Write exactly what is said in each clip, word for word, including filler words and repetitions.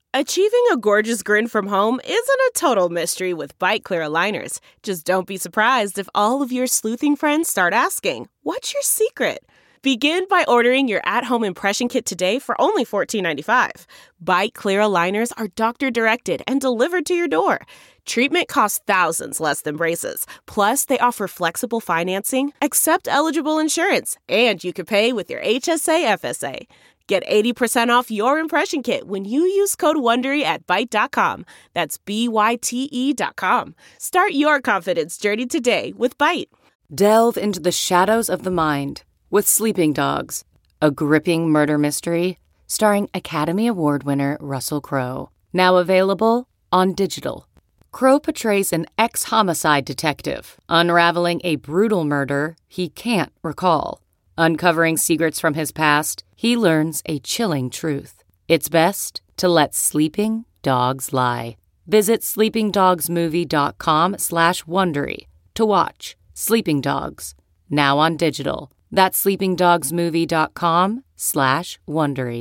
Achieving a gorgeous grin from home isn't a total mystery with Byte Clear aligners. Just don't be surprised if all of your sleuthing friends start asking, "What's your secret?" Begin by ordering your at-home impression kit today for only fourteen ninety-five. Byte Clear aligners are doctor-directed and delivered to your door. Treatment costs thousands less than braces. Plus, they offer flexible financing, accept eligible insurance, and you can pay with your H S A F S A. Get eighty percent off your impression kit when you use code WONDERY at byte dot com. That's B Y T E dot com. Start your confidence journey today with Byte. Delve into the shadows of the mind with Sleeping Dogs, a gripping murder mystery starring Academy Award winner Russell Crowe. Now available on digital. Crowe portrays an ex-homicide detective unraveling a brutal murder he can't recall. Uncovering secrets from his past, he learns a chilling truth. It's best to let sleeping dogs lie. Visit sleepingdogsmovie.com slash Wondery to watch Sleeping Dogs, now on digital. That's sleepingdogsmovie.com slash Wondery.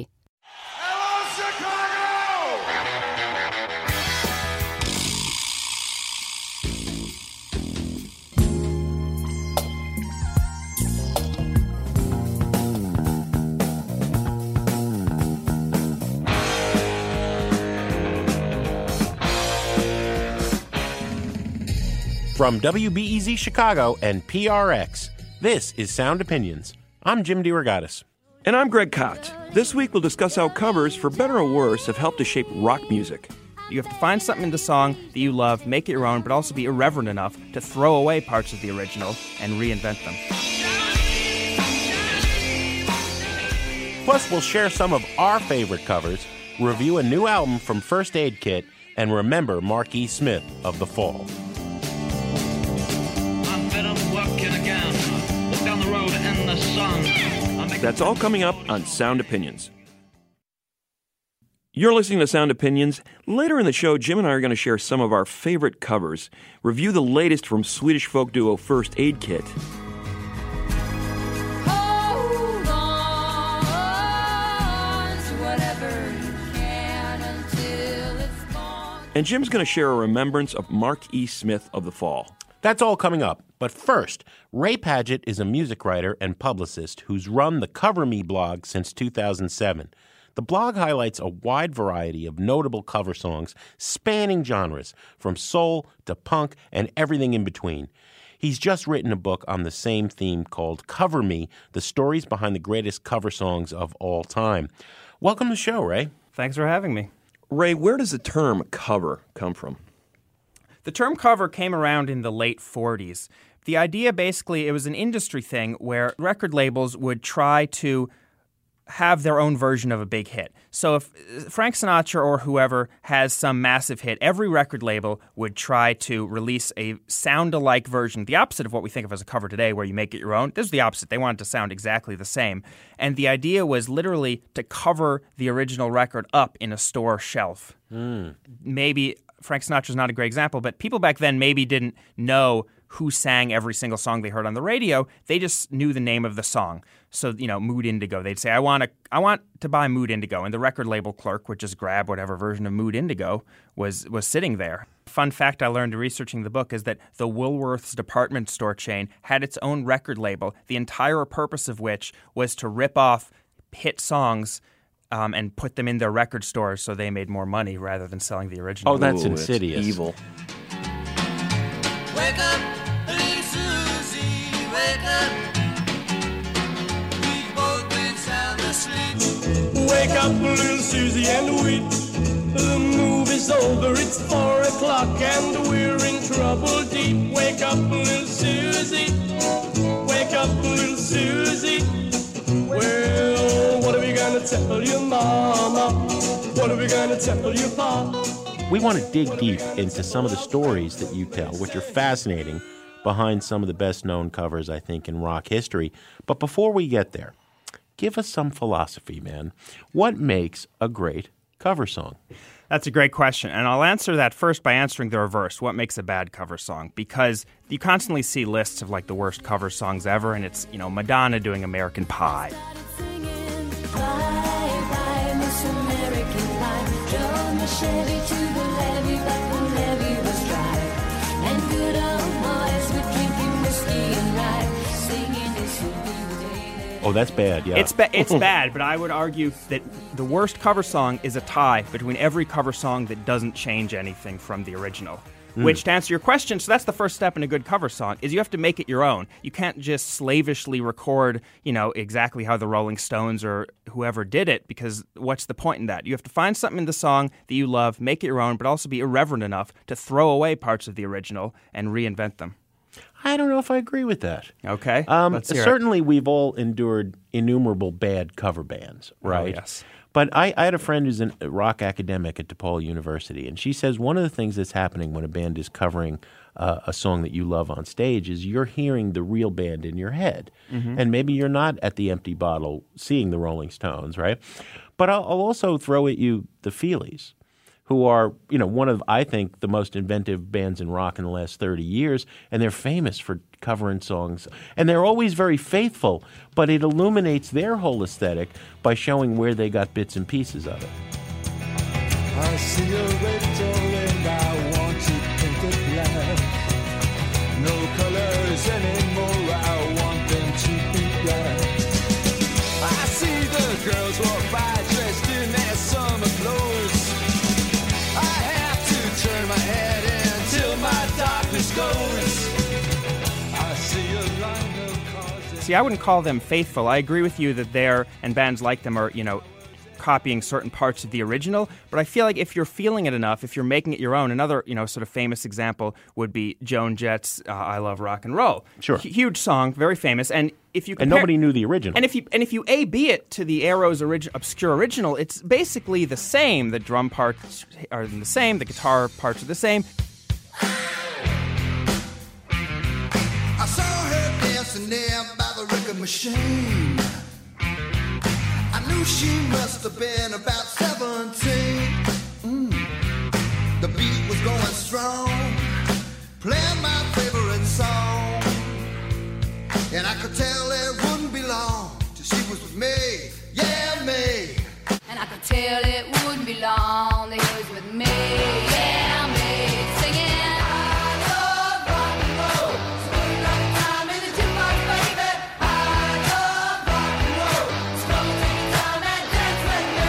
From W B E Z Chicago and P R X, this is Sound Opinions. I'm Jim DeRogatis. And I'm Greg Kot. This week we'll discuss how covers, for better or worse, have helped to shape rock music. You have to find something in the song that you love, make it your own, but also be irreverent enough to throw away parts of the original and reinvent them. Plus, we'll share some of our favorite covers, review a new album from First Aid Kit, and remember Mark E. Smith of The Fall. Down the road in the sun. That's all coming up on Sound Opinions. You're listening to Sound Opinions. Later in the show, Jim and I are going to share some of our favorite covers, review the latest from Swedish folk duo First Aid Kit, Hold on to whatever you can until it's gone. and Jim's going to share a remembrance of Mark E. Smith of The Fall. That's all coming up. But first, Ray Padgett is a music writer and publicist who's run the Cover Me blog since two thousand seven. The blog highlights a wide variety of notable cover songs spanning genres, from soul to punk and everything in between. He's just written a book on the same theme called Cover Me, the stories behind the greatest cover songs of all time. Welcome to the show, Ray. Thanks for having me. Ray, where does the term cover come from? The term cover came around in the late forties. The idea basically, it was an industry thing where record labels would try to have their own version of a big hit. So if Frank Sinatra or whoever has some massive hit, every record label would try to release a sound-alike version, the opposite of what we think of as a cover today, where you make it your own. This is the opposite. They wanted to sound exactly the same. And the idea was literally to cover the original record up in a store shelf. Mm. Maybe Frank Sinatra's not a great example, but people back then maybe didn't know who sang every single song they heard on the radio. They just knew the name of the song. So, you know, Mood Indigo. They'd say, I want to I want to buy Mood Indigo. And the record label clerk would just grab whatever version of Mood Indigo was, was sitting there. Fun fact I learned researching the book is that the Woolworth's department store chain had its own record label, the entire purpose of which was to rip off hit songs um, and put them in their record stores so they made more money rather than selling the original. Oh, that's Ooh, insidious. It's evil. Wake up, little Susie, wake up. We both been sound asleep. Wake up, little Susie, and weep. The movie's over, it's four o'clock, and we're in trouble deep. Wake up, little Susie. Wake up, little Susie. Well, what are we gonna tell your mama? What are we gonna tell your pa? We want to dig deep into some of the stories that you tell, which are fascinating, behind some of the best-known covers, I think, in rock history. But before we get there, give us some philosophy, man. What makes a great cover song? That's a great question, and I'll answer that first by answering the reverse. What makes a bad cover song? Because you constantly see lists of, like, the worst cover songs ever, and it's, you know, Madonna doing American Pie. Bye, bye, Miss American Pie. Joe Chevy to the levee, but the levee was dry. And good old boys were drinking whiskey and rye, singing this will be the day. Oh, that's bad, yeah. It's ba- it's bad, but I would argue that the worst cover song is a tie between every cover song that doesn't change anything from the original. Mm. Which, to answer your question, so that's the first step in a good cover song, is you have to make it your own. You can't just slavishly record, you know, exactly how the Rolling Stones or whoever did it, because what's the point in that? You have to find something in the song that you love, make it your own, but also be irreverent enough to throw away parts of the original and reinvent them. I don't know if I agree with that. Okay. Um, Let's hear it. certainly, we've all endured innumerable bad cover bands, right? Oh, yes. But I, I had a friend who's a rock academic at DePaul University, and she says one of the things that's happening when a band is covering uh, a song that you love on stage is you're hearing the real band in your head. Mm-hmm. And maybe you're not at the Empty Bottle seeing the Rolling Stones, right? But I'll, I'll also throw at you the Feelies, who are, you know, one of, I think, the most inventive bands in rock in the last thirty years, and they're famous for covering songs. And they're always very faithful, but it illuminates their whole aesthetic by showing where they got bits and pieces of it. I see a red door and I want to paint it black. No colors anymore, I want them to be black. I see the girls walk by dressed in their summer clothes. I have to turn my head until my darkness goes. I see a line of cars. See, I wouldn't call them faithful. I agree with you that they're, and bands like them are, you know, copying certain parts of the original, but I feel like if you're feeling it enough, if you're making it your own, another, you know, sort of famous example would be Joan Jett's uh, I Love Rock and Roll. Sure. H- huge song, very famous, and if you compare, And nobody knew the original. And if you and if you A B it to the Arrows origi- obscure original, it's basically the same. The drum parts are the same, the guitar parts are the same. I saw her dancing there by the record machine. I knew she must have been about seventeen. Mm. The beat was going strong, playing my favorite song. And I could tell it wouldn't be long till she was with me, yeah, me. And I could tell it wouldn't be long that he was with me, yeah, me, singing. I love rock and roll, so good like time in the jukebox, baby. I love rock and roll, so come and take your time and dance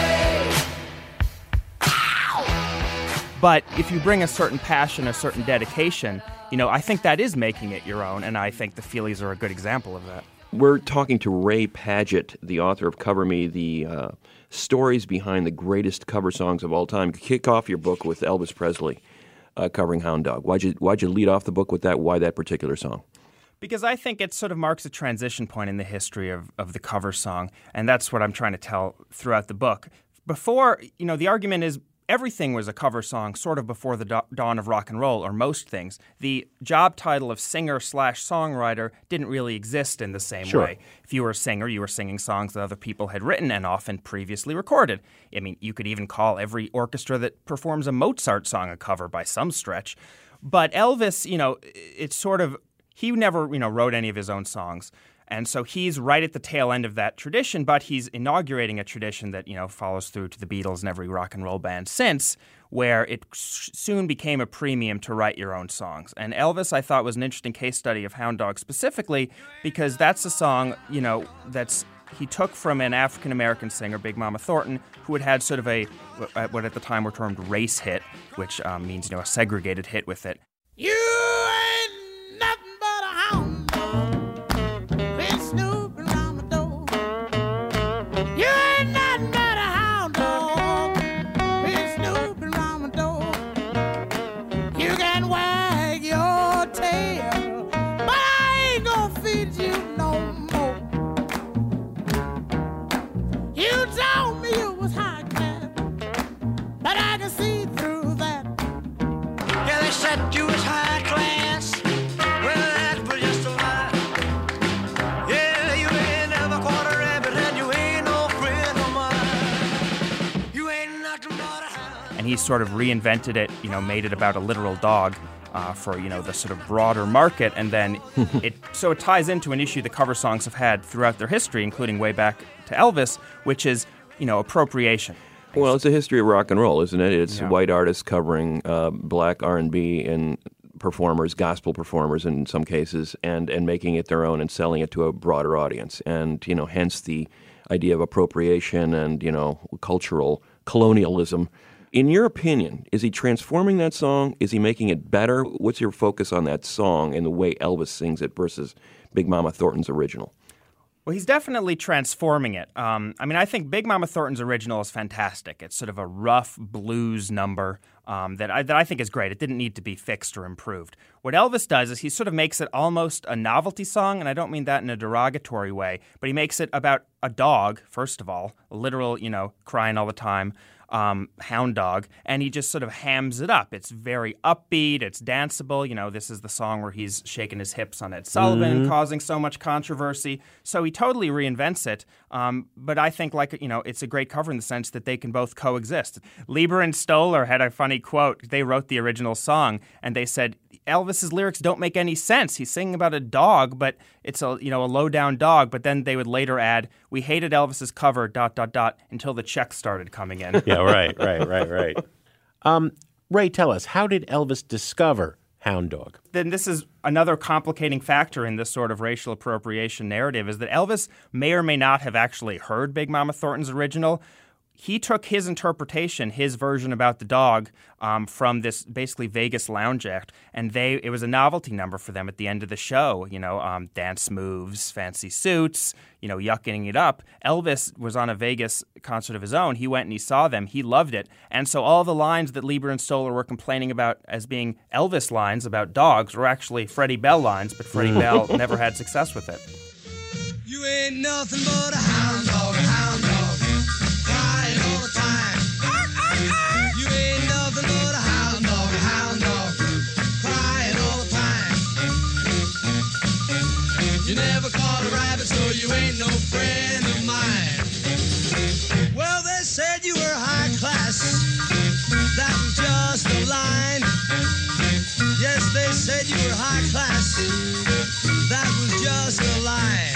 with me. But if you bring a certain passion, a certain dedication, you know, I think that is making it your own, and I think the Feelies are a good example of that. We're talking to Ray Padgett, the author of Cover Me, the uh, stories behind the greatest cover songs of all time. Kick off your book with Elvis Presley uh, covering Hound Dog. Why'd you, why'd you lead off the book with that? Why that particular song? Because I think it sort of marks a transition point in the history of, of the cover song, and that's what I'm trying to tell throughout the book. Before, you know, the argument is everything was a cover song sort of before the da- dawn of rock and roll, or most things. The job title of singer slash songwriter didn't really exist in the same Sure. way. If you were a singer, you were singing songs that other people had written and often previously recorded. I mean, you could even call every orchestra that performs a Mozart song a cover by some stretch. But Elvis, you know, it's sort of, he never, you know, wrote any of his own songs. And so he's right at the tail end of that tradition, but he's inaugurating a tradition that, you know, follows through to the Beatles and every rock and roll band since, where it s- soon became a premium to write your own songs. And Elvis, I thought, was an interesting case study of Hound Dog specifically because that's a song, you know, that's he took from an African-American singer, Big Mama Thornton, who had had sort of a, what at the time were termed race hit, which um, means, you know, a segregated hit with it. You ain't nothing but a hound dog, been snooping around my door. You ain't nothing but a hound dog, been snooping around my door. You can wag your tail, but I ain't gonna feed you no more. You told me you was high class, but I can see through that. Yeah, they said you was high class. Well, that's but just a lie. Yeah, you ain't never caught a rabbit, and you ain't no friend of mine. You ain't nothing but a hound. And he sort of reinvented it, you know, made it about a literal dog uh, for, you know, the sort of broader market. And then it, so it ties into an issue the cover songs have had throughout their history, including way back to Elvis, which is, you know, appropriation. Well, it's a history of rock and roll, isn't it? It's Yeah. white artists covering uh, black R and B and performers, gospel performers in some cases, and, and making it their own and selling it to a broader audience. And, you know, hence the idea of appropriation and, you know, cultural colonialism. In your opinion, is he transforming that song? Is he making it better? What's your focus on that song and the way Elvis sings it versus Big Mama Thornton's original? Well, he's definitely transforming it. Um, I mean, I think Big Mama Thornton's original is fantastic. It's sort of a rough blues number um, that, I, that I think is great. It didn't need to be fixed or improved. What Elvis does is he sort of makes it almost a novelty song, and I don't mean that in a derogatory way, but he makes it about a dog, first of all, a literal, you know, crying all the time. Um, hound dog, and he just sort of hams it up. It's very upbeat, it's danceable. You know, this is the song where he's shaking his hips on Ed Sullivan and causing so much controversy. So he totally reinvents it. Um, but I think, like, you know, it's a great cover in the sense that they can both coexist. Lieber and Stoller had a funny quote. They wrote the original song, and they said, Elvis's lyrics don't make any sense. He's singing about a dog, but it's a, you know, a low-down dog. But then they would later add, we hated Elvis's cover, dot, dot, dot, until the checks started coming in. Yeah, right, right, right, right. Um, Ray, tell us, how did Elvis discover Hound Dog? Then this is another complicating factor in this sort of racial appropriation narrative, is that Elvis may or may not have actually heard Big Mama Thornton's original. He took his interpretation, his version about the dog, um, from this basically Vegas lounge act, and they it was a novelty number for them at the end of the show. You know, um, dance moves, fancy suits, you know, yucking it up. Elvis was on a Vegas concert of his own. He went and he saw them. He loved it, and so all the lines that Lieber and Stoller were complaining about as being Elvis lines about dogs were actually Freddie Bell lines, but Freddie Bell never had success with it. You ain't nothing but a hound dog, a hound dog. Crying all the time. You ain't nothing but a hound dog, a hound dog. Crying all the time. You never caught a rabbit, so you ain't no friend of mine. Well, they said you were high class. That was just a line. Yes, they said you were high class. That was just a line.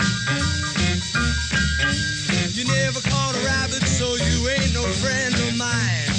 You never caught a rabbit, so you ain't no friend of mine.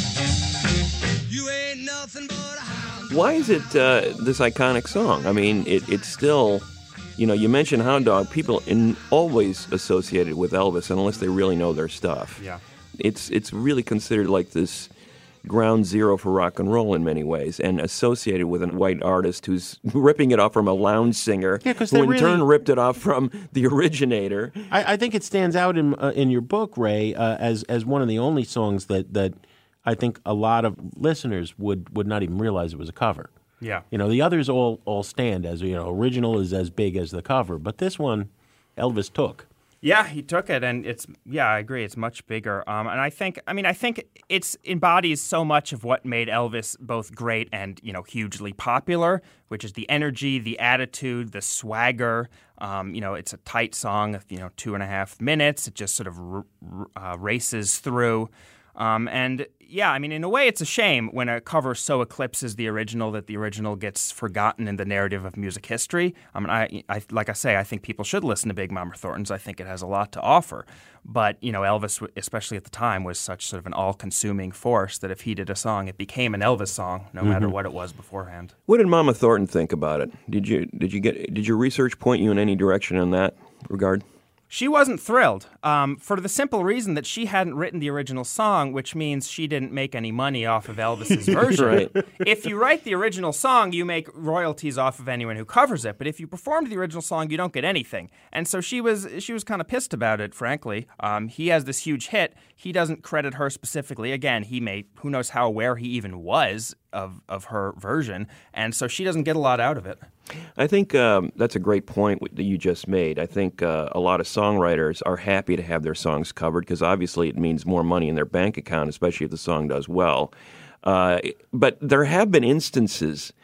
You ain't nothing but a hound. Why is it uh, this iconic song? I mean, it, it's still, you know, you mentioned Hound Dog, people in, always associate it with Elvis unless they really know their stuff. Yeah. It's it's really considered like this ground zero for rock and roll in many ways, and associated with a white artist who's ripping it off from a lounge singer, Yeah, 'cause who they in really- turn ripped it off from the originator. I, I think it stands out in uh, in your book, Ray, uh, as as one of the only songs that, that I think a lot of listeners would, would not even realize it was a cover. Yeah. You know, the others all all stand as, you know, original is as big as the cover, but this one, Elvis took. Yeah, he took it, and it's yeah, I agree. It's much bigger, um, and I think, I mean, I think it's embodies so much of what made Elvis both great and, you know, hugely popular, which is the energy, the attitude, the swagger. Um, you know, it's a tight song, you know, two and a half minutes. It just sort of r- r- uh, races through. Um, and yeah, I mean, in a way, it's a shame when a cover so eclipses the original that the original gets forgotten in the narrative of music history. I mean, I, I like I say, I think people should listen to Big Mama Thornton's. I think it has a lot to offer. But, you know, Elvis, especially at the time, was such sort of an all-consuming force that if he did a song, it became an Elvis song, no matter what it was beforehand. What did Mama Thornton think about it? Did you did you get did your research point you in any direction in that regard? She wasn't thrilled, um, for the simple reason that she hadn't written the original song, which means she didn't make any money off of Elvis's version. Right. If you write the original song, you make royalties off of anyone who covers it. But if you performed the original song, you don't get anything. And so she was she was kind of pissed about it, frankly. Um, he has this huge hit. He doesn't credit her specifically. Again, he may, who knows how aware he even was of, of her version. And so she doesn't get a lot out of it. I think um, that's a great point that you just made. I think uh, a lot of songwriters are happy to have their songs covered because obviously it means more money in their bank account, especially if the song does well. Uh, but there have been instances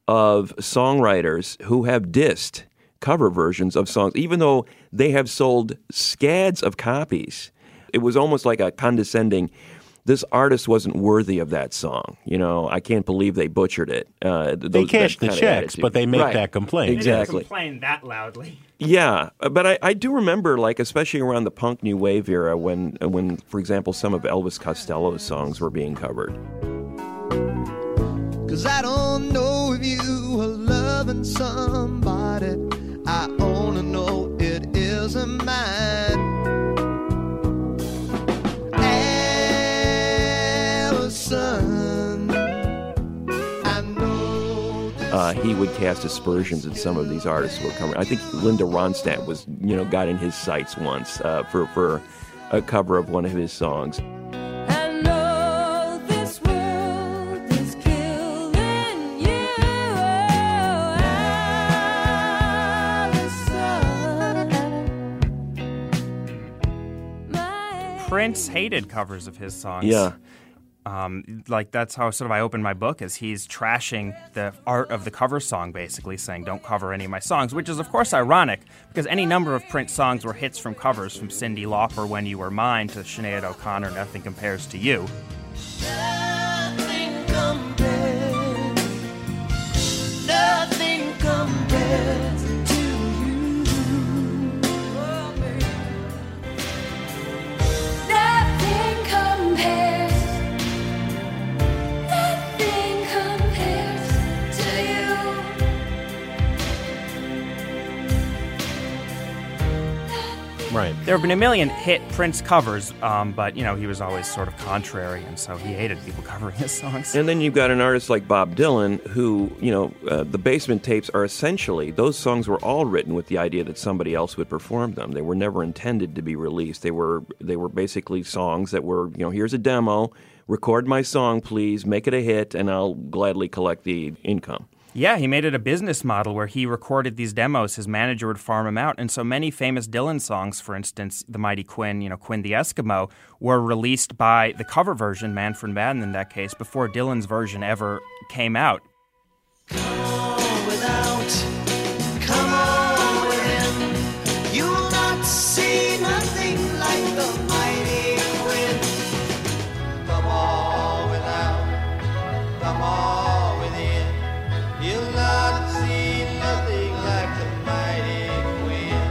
of songwriters who have dissed cover versions of songs, even though they have sold scads of copies. It was almost like a condescending, this artist wasn't worthy of that song. You know, I can't believe they butchered it. Uh, th- They those- cash that the kind of checks, attitude. but they make Right. that complaint. Exactly. Complain that loudly. Yeah, but I, I do remember, like, especially around the punk new wave era, when, when, for example, some of Elvis Costello's songs were being covered. Cause I don't know if you are loving somebody. I only know it isn't mine. Allison, I know this. Uh, he would cast aspersions at some of these artists who were coming. I think Linda Ronstadt was, you know, got in his sights once uh, for for a cover of one of his songs. I know this world is killing you, Allison. My Prince hated covers of his songs. Yeah. Um, like that's how sort of I open my book, is he's trashing the art of the cover song, basically saying don't cover any of my songs, which is of course ironic because any number of Prince songs were hits from covers, from Cyndi Lauper, When You Were Mine, to Sinead O'Connor, Nothing Compares to You. Nothing compares. Nothing compares to you. Oh, baby. Nothing compares. Nothing compares to you. Right. There have been a million hit Prince covers, um, but you know he was always sort of contrary, and so he hated people covering his songs. And then you've got an artist like Bob Dylan, who, you know, uh, the Basement Tapes are essentially, those songs were all written with the idea that somebody else would perform them. They were never intended to be released. They were they were basically songs that were, you know, here's a demo, record my song, please, make it a hit, and I'll gladly collect the income. Yeah, he made it a business model where he recorded these demos. His manager would farm them out. And so many famous Dylan songs, for instance, The Mighty Quinn, you know, Quinn the Eskimo, were released by the cover version, Manfred Madden in that case, before Dylan's version ever came out. Come on without, come on within. You will not see nothing like the mighty Quinn. Come on without, come on within. You'll not see nothing like the mighty Quinn.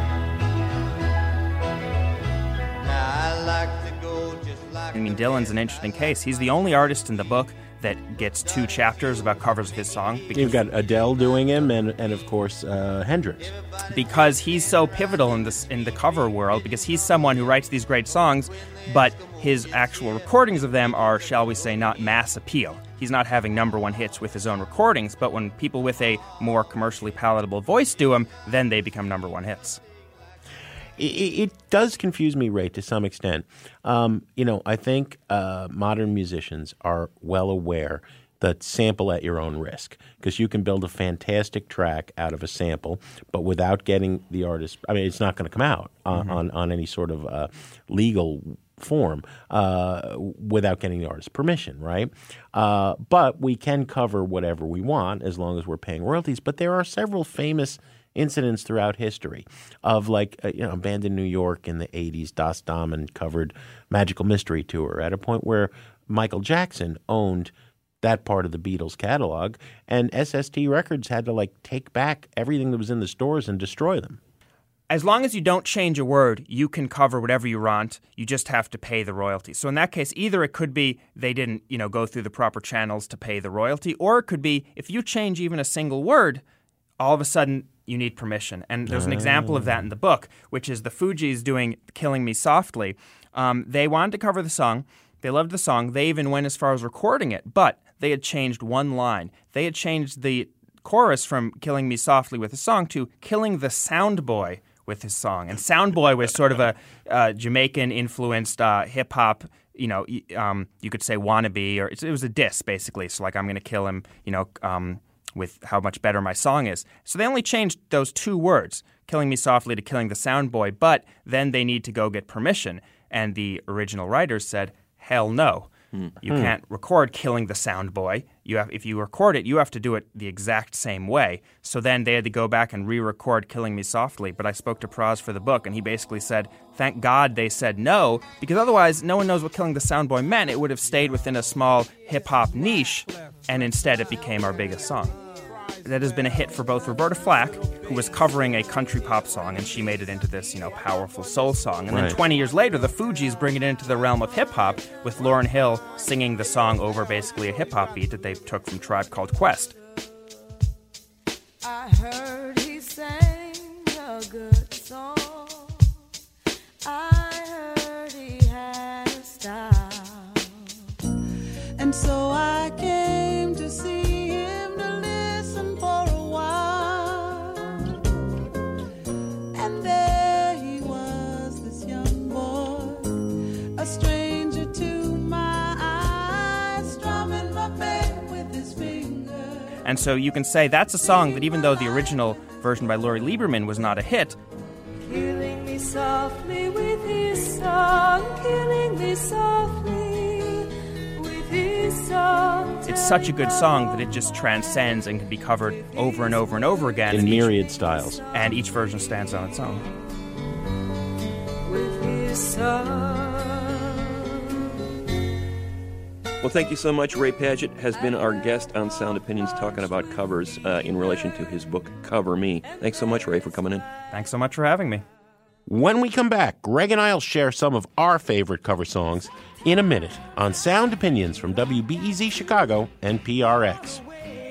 Now I like to go just like. I mean, Dylan's an interesting case. He's the only artist in the book that gets two chapters about covers of his song. Because, You've got Adele doing him, and and of course uh, Hendrix. because he's so pivotal in this in the cover world, because he's someone who writes these great songs, but his actual recordings of them are, shall we say, not mass appeal. He's not having number one hits with his own recordings, but when people with a more commercially palatable voice do them, then they become number one hits. It, it does confuse me, Ray, to some extent. Um, you know, I think uh, modern musicians are well aware that sample at your own risk, because you can build a fantastic track out of a sample, but without getting the artist. I mean, it's not going to come out on, Mm-hmm. on on any sort of uh, legal form uh, without getting the artist's permission, right? Uh, but we can cover whatever we want as long as we're paying royalties. But there are several famous incidents throughout history of, like, uh, you know, a band in New York in the eighties, Das Damen, covered Magical Mystery Tour at a point where Michael Jackson owned that part of the Beatles catalog, and S S T Records had to, like, take back everything that was in the stores and destroy them. As long as you don't change a word, you can cover whatever you want. You just have to pay the royalty. So in that case, either it could be they didn't, you know, go through the proper channels to pay the royalty, or it could be if you change even a single word, all of a sudden you need permission. And there's an example of that in the book, which is the Fugees doing Killing Me Softly. Um, they wanted to cover the song. They loved the song. They even went as far as recording it, but they had changed one line. They had changed the chorus from Killing Me Softly with a song to Killing the Sound Boy with his song. And Sound Boy was sort of a uh, Jamaican-influenced uh, hip-hop, you know, um, you could say wannabe, or it was a diss, basically. So, like, I'm going to kill him, you know, um, with how much better my song is. So they only changed those two words, Killing Me Softly to Killing the Sound Boy, but then they need to go get permission. And the original writers said, hell no. You can't record Killing the Sound Boy. You have, if you record it, you have to do it the exact same way. So then they had to go back and re-record Killing Me Softly. But I spoke to Praz for the book, and he basically said, thank God they said no, because otherwise no one knows what Killing the Sound Boy meant. It would have stayed within a small hip-hop niche, and instead it became our biggest song. That has been a hit for both Roberta Flack, who was covering a country pop song, and she made it into this, you know, powerful soul song. And Right. then twenty years later, the Fugees bring it into the realm of hip-hop, with Lauryn Hill singing the song over basically a hip-hop beat that they took from Tribe Called Quest. I heard he sang a good song. I heard he had a style. And so I came to see him to listen for a while. And there he was, this young boy, a stranger to my eyes, strumming my back with his fingers. And so you can say that's a song that even though the original version by Laurie Lieberman was not a hit, Killing me softly with his song, killing me softly with his song. it's such a good song that it just transcends and can be covered over and over and over again. in and each- myriad styles. And each version stands on its own. With his song. Well, thank you so much. Ray Padgett has been our guest on Sound Opinions talking about covers uh, in relation to his book, Cover Me. Thanks so much, Ray, for coming in. Thanks so much for having me. When we come back, Greg and I will share some of our favorite cover songs in a minute on Sound Opinions from W B E Z Chicago and P R X.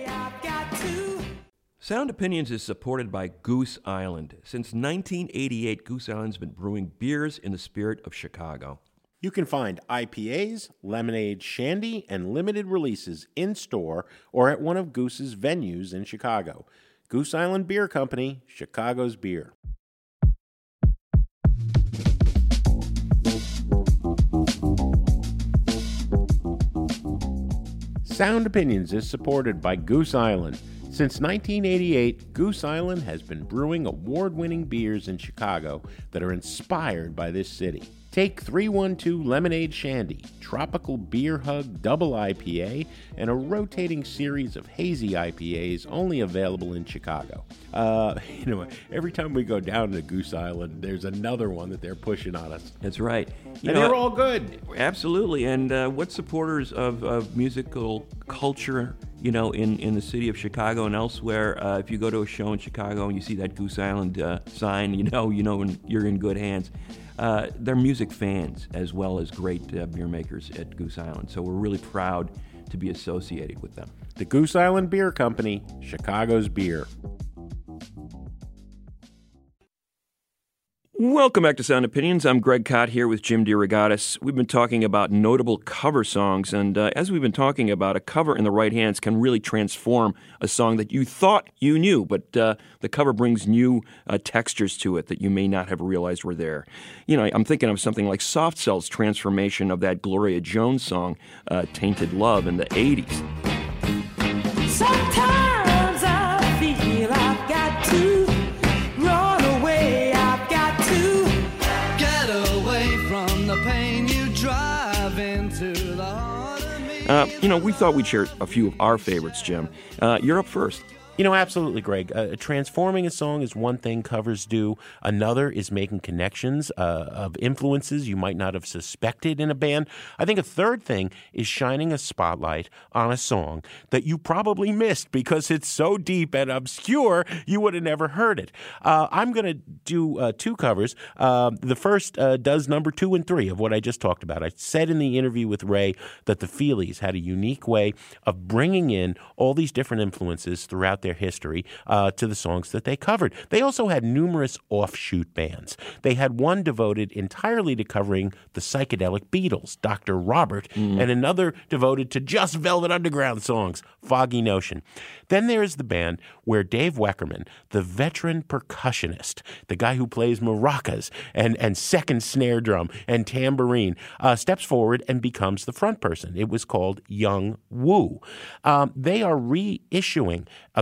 Sound Opinions is supported by Goose Island. Since nineteen eighty-eight, Goose Island's been brewing beers in the spirit of Chicago. You can find I P As, lemonade, shandy, and limited releases in-store or at one of Goose's venues in Chicago. Goose Island Beer Company, Chicago's beer. Sound Opinions is supported by Goose Island. Since nineteen eighty-eight, Goose Island has been brewing award-winning beers in Chicago that are inspired by this city. Take three one two Lemonade Shandy, Tropical Beer Hug Double I P A, and a rotating series of hazy I P As only available in Chicago. Uh, you know, every time we go down to Goose Island, there's another one that they're pushing on us. That's right. You and know, they're all good. Absolutely. And uh, what supporters of, of musical culture, you know, in, in the city of Chicago and elsewhere, uh, if you go to a show in Chicago and you see that Goose Island uh, sign, you know, you know when you're in good hands. Uh, they're music fans as well as great uh, beer makers at Goose Island. So we're really proud to be associated with them. The Goose Island Beer Company, Chicago's beer. Welcome back to Sound Opinions. I'm Greg Cott here with Jim DeRogatis. We've been talking about notable cover songs, and uh, as we've been talking about, a cover in the right hands can really transform a song that you thought you knew, but uh, the cover brings new uh, textures to it that you may not have realized were there. You know, I'm thinking of something like Soft Cell's transformation of that Gloria Jones song, uh, Tainted Love, in the eighties. Sometimes I feel I've got to run away. I've got to get away from the pain you drive into the heart of me. Uh, you know, we thought we'd share a few of our favorites, Jim. Uh, you're up first. You know, absolutely, Greg. Uh, transforming a song is one thing covers do. Another is making connections uh, of influences you might not have suspected in a band. I think a third thing is shining a spotlight on a song that you probably missed because it's so deep and obscure you would have never heard it. Uh, I'm going to do uh, two covers. Uh, the first uh, does number two and three of what I just talked about. I said in the interview with Ray that the Feelies had a unique way of bringing in all these different influences throughout their history uh, to the songs that they covered. They also had numerous offshoot bands. They had one devoted entirely to covering the psychedelic Beatles, Doctor Robert, mm. and another devoted to just Velvet Underground songs, Foggy Notion. Then there's the band where Dave Weckerman, the veteran percussionist, the guy who plays maracas and, and second snare drum and tambourine, uh, steps forward and becomes the front person. It was called Young Woo. Um, they are reissuing a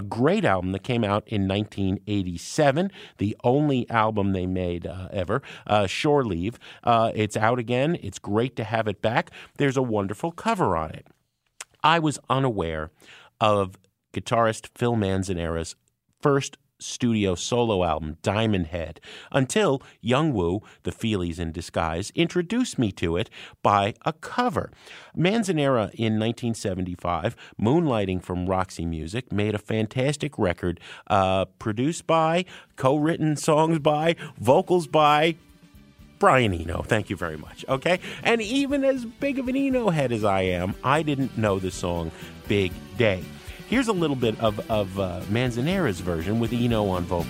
great album that came out in nineteen eighty-seven, the only album they made uh, ever, uh, Shore Leave. Uh, it's out again. It's great to have it back. There's a wonderful cover on it. I was unaware of guitarist Phil Manzanera's first studio solo album, Diamond Head, until Young Woo, the Feelies in disguise, introduced me to it by a cover. Manzanera in nineteen seventy-five, moonlighting from Roxy Music, made a fantastic record uh, produced by, co-written songs by, vocals by Brian Eno. Thank you very much. Okay? And even as big of an Eno head as I am, I didn't know the song Big Day. Here's a little bit of, of uh, Manzanera's version with Eno on vocals.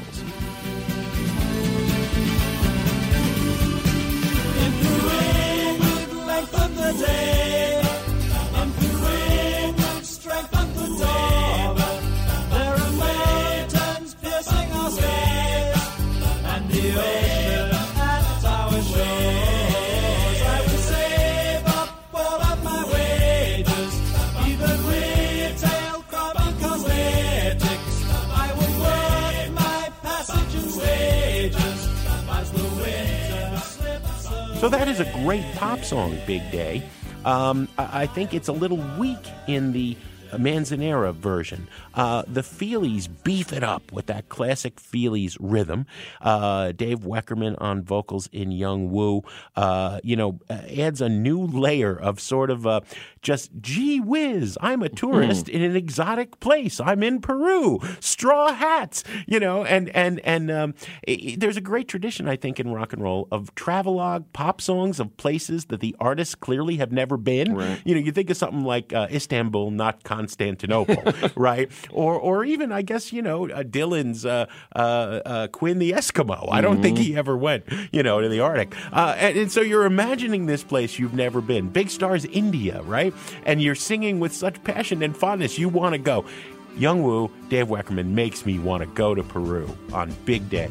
Improving length of the day, improving strength of the dawn. There are mountains piercing our skies, and the ocean at our shores. I will save up all of my wages, even retail, crop and cosmetics. I will work my passage and wages as the winter slips away. So that is a great pop song, Big Day. Um, I, I think it's a little weak in the Manzanera version. Uh, the Feelies beef it up with that classic Feelies rhythm. Uh, Dave Weckerman on vocals in Young Woo, uh, you know, uh, adds a new layer of sort of uh, just, gee whiz, I'm a tourist mm. in an exotic place. I'm in Peru. Straw hats, you know, and, and, and um, it, there's a great tradition, I think, in rock and roll of travelogue pop songs of places that the artists clearly have never been. Right. You know, you think of something like uh, Istanbul, not Constantinople, right? Or or even, I guess, you know, uh, Dylan's uh, uh, uh, Quinn the Eskimo. I don't mm-hmm. think he ever went, you know, to the Arctic. Uh, and, and so you're imagining this place you've never been. Big Star's India, right? And you're singing with such passion and fondness. You want to go. Young Woo, Dave Weckerman makes me want to go to Peru on Big Day.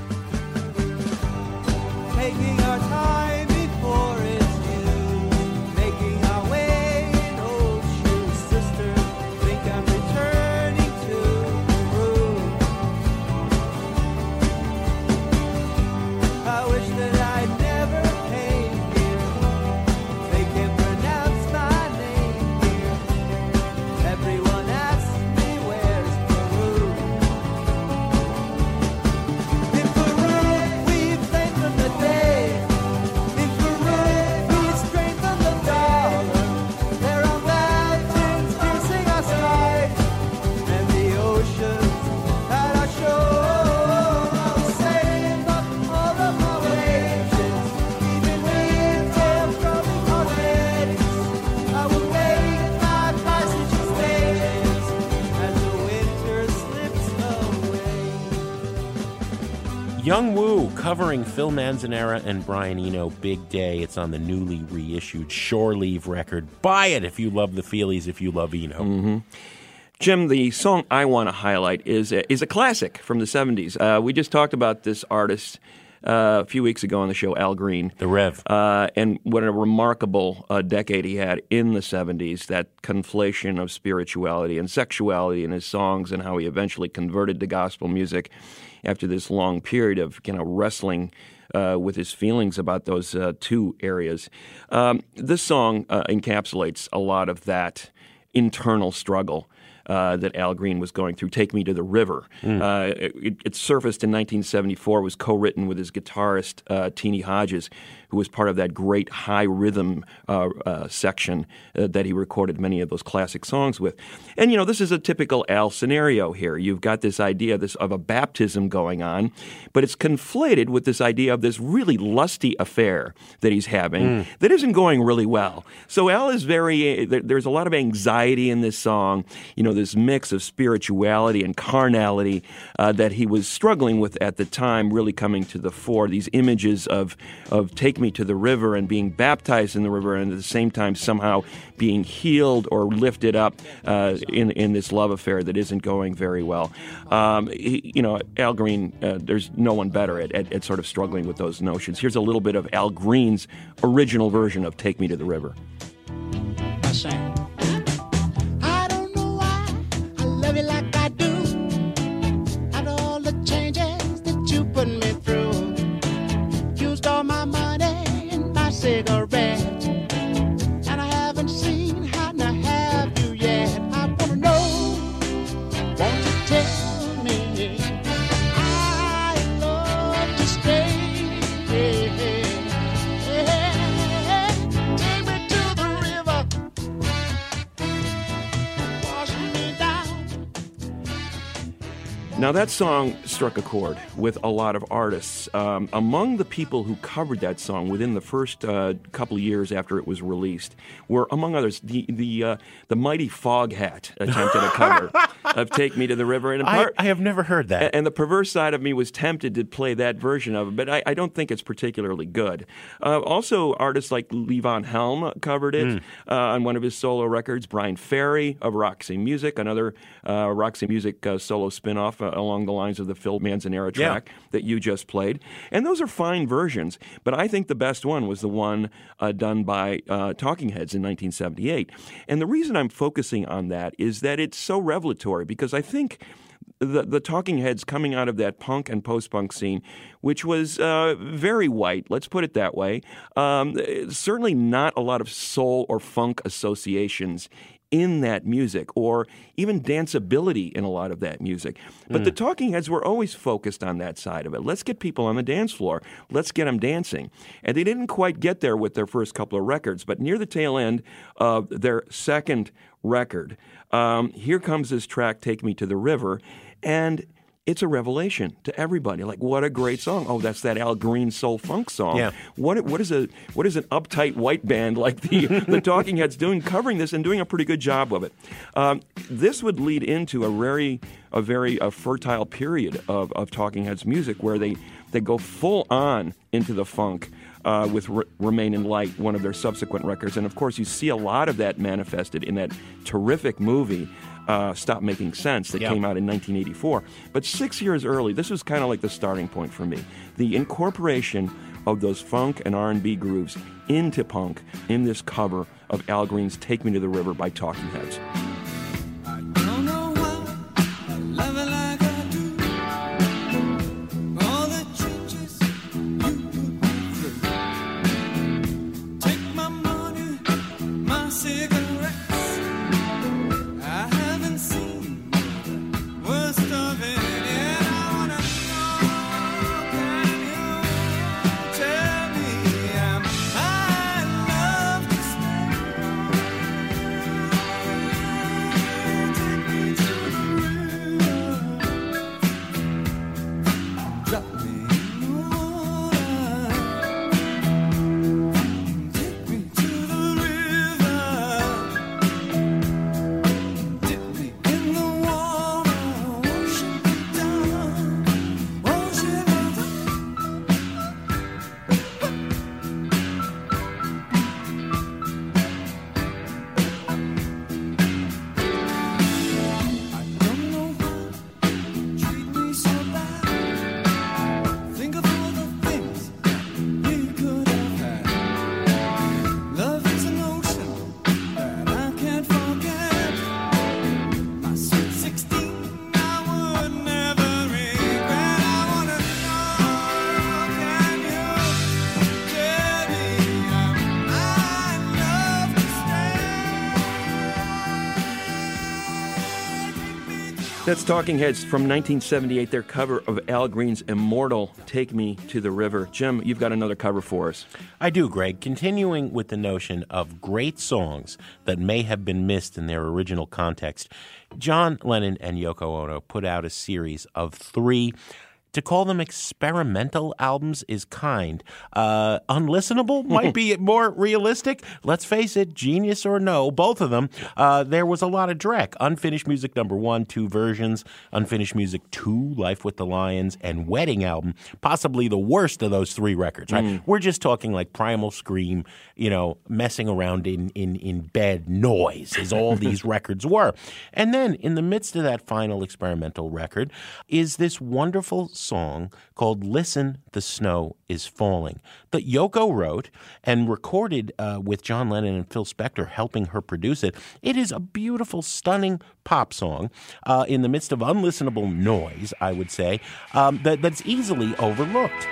Taking our time before it's due, making our way in old shoes, sister. Think I'm returning to Peru. I wish that I'd never came here. They can pronounce my name here. Everyone asks me where's Peru. In Peru, we've played from the day. In Peru, we strengthen the dollar. There are mountains piercing our sky, and the oceans at our shore. I'll save up all of my wages, even retail from cosmetics. I will make my passage in stages as the winter slips away. Young Woo covering Phil Manzanera and Brian Eno, Big Day. It's on the newly reissued Shore Leave record. Buy it if you love the Feelies, if you love Eno. Jim, the song I want to highlight is a, is a classic from the seventies. Uh, we just talked about this artist uh, a few weeks ago on the show, Al Green. The Rev. Uh, and what a remarkable uh, decade he had in the seventies, that conflation of spirituality and sexuality in his songs, and how he eventually converted to gospel music after this long period of kind of wrestling uh, with his feelings about those uh, two areas. Um, this song uh, encapsulates a lot of that internal struggle Uh, that Al Green was going through. Take Me to the River. Mm. Uh, it, it surfaced in nineteen seventy-four, was co-written with his guitarist, uh, Teenie Hodges, who was part of that great high rhythm uh, uh, section uh, that he recorded many of those classic songs with. And, you know, this is a typical Al scenario here. You've got this idea this, of a baptism going on, but it's conflated with this idea of this really lusty affair that he's having mm. that isn't going really well. So Al is very, there, there's a lot of anxiety in this song, you know, this mix of spirituality and carnality uh, that he was struggling with at the time really coming to the fore. These images of, of take me to the river and being baptized in the river, and at the same time somehow being healed or lifted up uh, in, in this love affair that isn't going very well. Um, he, you know, Al Green, uh, there's no one better at, at, at sort of struggling with those notions. Here's a little bit of Al Green's original version of Take Me to the River. I sang. I don't know why I love you like I do. Now, that song struck a chord with a lot of artists. Um, among the people who covered that song within the first uh, couple of years after it was released were, among others, the the uh, the mighty Foghat attempted a cover of "Take Me to the River." And in part, I, I have never heard that. And the perverse side of me was tempted to play that version of it, but I, I don't think it's particularly good. Uh, also, artists like Levon Helm covered it mm. uh, on one of his solo records. Brian Ferry of Roxy Music, another uh, Roxy Music uh, solo spinoff uh, along the lines of the Phil Manzanera track yeah. that you just played. And those are fine versions, but I think the best one was the one uh, done by uh, Talking Heads in nineteen seventy-eight. And the reason I'm focusing on that is that it's so revelatory, because I think The, the Talking Heads coming out of that punk and post-punk scene, which was uh, very white, let's put it that way, um, certainly not a lot of soul or funk associations in that music, or even danceability in a lot of that music. But mm. the Talking Heads were always focused on that side of it. Let's get people on the dance floor. Let's get them dancing. And they didn't quite get there with their first couple of records, but near the tail end of their second record, um, here comes this track, Take Me to the River, and it's a revelation to everybody. Like, what a great song! Oh, that's that Al Green soul funk song. Yeah. What what is a what is an uptight white band like the the Talking Heads doing, covering this and doing a pretty good job of it? Um, this would lead into a very a very a fertile period of, of Talking Heads music, where they they go full on into the funk. Uh, with R- Remain in Light, one of their subsequent records. And of course, you see a lot of that manifested in that terrific movie, uh, Stop Making Sense, that yep. came out in nineteen eighty-four. But six years early, this was kind of like the starting point for me. The incorporation of those funk and R and B grooves into punk in this cover of Al Green's Take Me to the River by Talking Heads. That's Talking Heads from nineteen seventy-eight, their cover of Al Green's immortal Take Me to the River. Jim, you've got another cover for us. I do, Greg. Continuing with the notion of great songs that may have been missed in their original context, John Lennon and Yoko Ono put out a series of three. To call them experimental albums is kind. Uh, unlistenable might be more realistic. Let's face it, genius or no, both of them, uh, there was a lot of dreck. Unfinished Music number one, two versions. Unfinished Music two, Life with the Lions, and Wedding Album, possibly the worst of those three records. Right? Mm. We're just talking like Primal Scream, you know, messing around in, in, in bed noise, as all these records were. And then in the midst of that final experimental record is this wonderful song called Listen, the Snow is Falling that Yoko wrote and recorded uh, with John Lennon and Phil Spector helping her produce it. It is a beautiful, stunning pop song uh, in the midst of unlistenable noise, I would say, um, that, that's easily overlooked.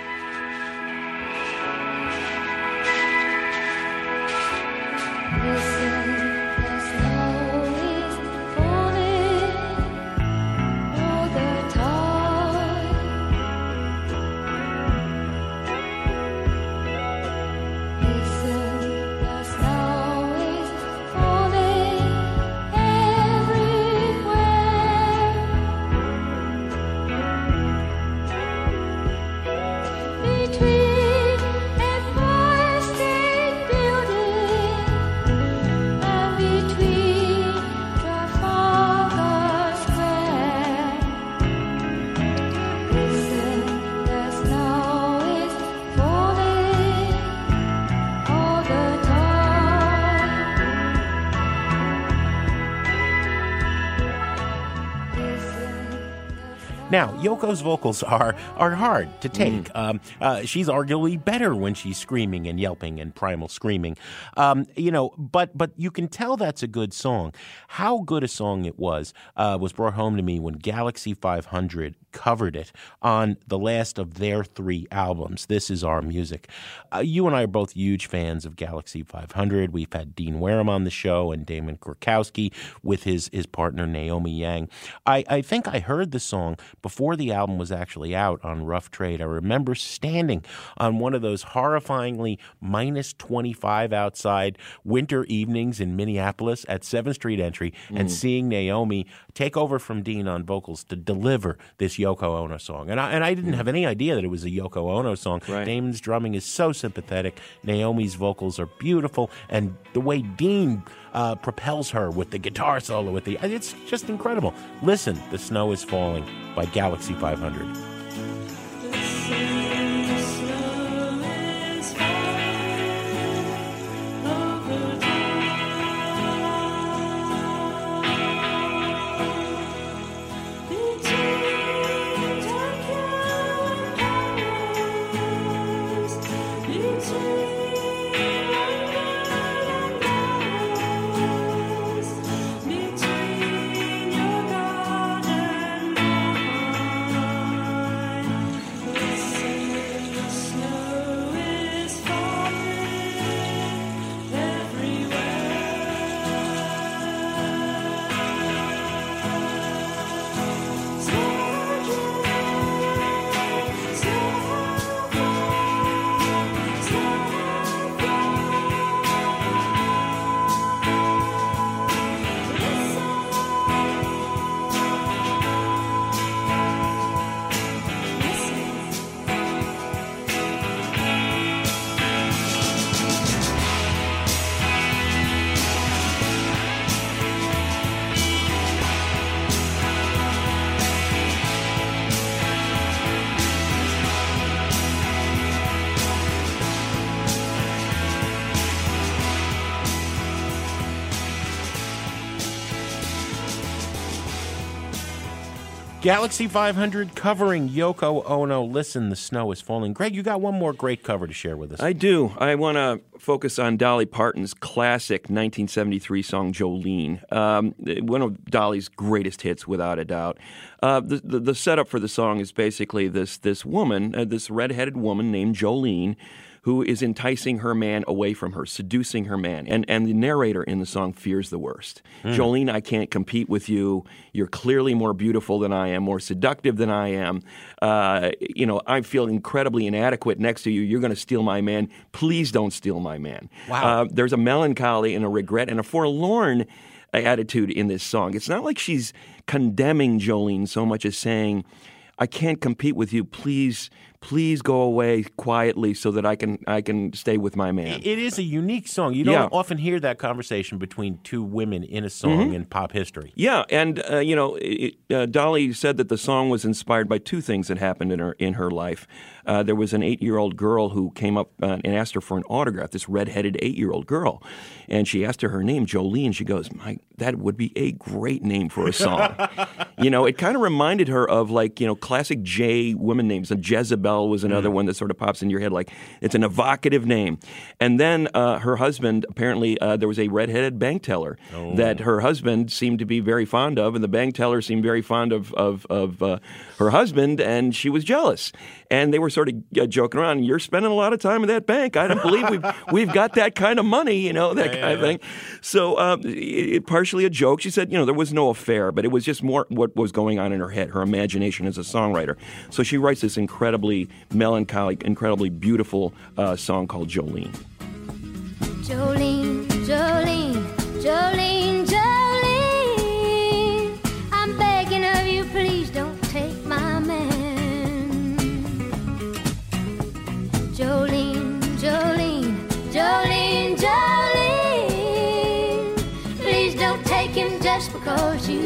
Now, Yoko's vocals are are hard to take. Mm. Um, uh, she's arguably better when she's screaming and yelping and primal screaming. Um, you know, but but you can tell that's a good song. How good a song it was uh, was brought home to me when Galaxy five hundred covered it on the last of their three albums, This Is Our Music. Uh, you and I are both huge fans of Galaxy five hundred. We've had Dean Wareham on the show and Damon Kurkowski with his, his partner Naomi Yang. I, I think I heard the song before the album was actually out on Rough Trade. I remember standing on one of those horrifyingly minus twenty-five outside winter evenings in Minneapolis at seventh Street Entry mm. and seeing Naomi take over from Dean on vocals to deliver this Yoko Ono song. And I, and I didn't have any idea that it was a Yoko Ono song. Right. Damon's drumming is so sympathetic. Naomi's vocals are beautiful. And the way Dean uh, propels her with the guitar solo, with the it's just incredible. Listen, The Snow is Falling by Galaxy five hundred. Galaxy five hundred covering Yoko Ono. Listen, The Snow is Falling. Greg, you got one more great cover to share with us. I do. I want to focus on Dolly Parton's classic nineteen seventy-three song, Jolene. Um, one of Dolly's greatest hits, without a doubt. Uh, the, the, the setup for the song is basically this, this woman, uh, this redheaded woman named Jolene, who is enticing her man away from her, seducing her man. And and the narrator in the song fears the worst. Mm. Jolene, I can't compete with you. You're clearly more beautiful than I am, more seductive than I am. Uh, you know, I feel incredibly inadequate next to you. You're going to steal my man. Please don't steal my man. Wow. Uh, there's a melancholy and a regret and a forlorn attitude in this song. It's not like she's condemning Jolene so much as saying, I can't compete with you. Please, please go away quietly so that I can I can stay with my man. It is a unique song. You don't yeah. often hear that conversation between two women in a song mm-hmm. in pop history. Yeah, and uh, you know, it, uh, Dolly said that the song was inspired by two things that happened in her in her life. Uh, there was an eight-year-old girl who came up uh, and asked her for an autograph. This redheaded eight-year-old girl, and she asked her her name, Jolene. She goes, "My, that would be a great name for a song." You know, it kind of reminded her of like you know classic J women names. And Jezebel was another mm. one that sort of pops in your head. Like it's an evocative name. And then uh, her husband, apparently, uh, there was a redheaded bank teller oh. that her husband seemed to be very fond of, and the bank teller seemed very fond of of, of uh, her husband, and she was jealous. And they were sort of uh, joking around. You're spending a lot of time in that bank. I don't believe we've we've got that kind of money, you know, that yeah, kind yeah, of thing. Yeah. So um, it, it, partially a joke. She said, you know, there was no affair, but it was just more what was going on in her head, her imagination as a songwriter. So she writes this incredibly melancholic, incredibly beautiful uh, song called Jolene. Jolene, Jolene, Jolene, Jolene, I'm begging of you, please don't take my man. Jolene, Jolene, Jolene, Jolene, please don't take him just because you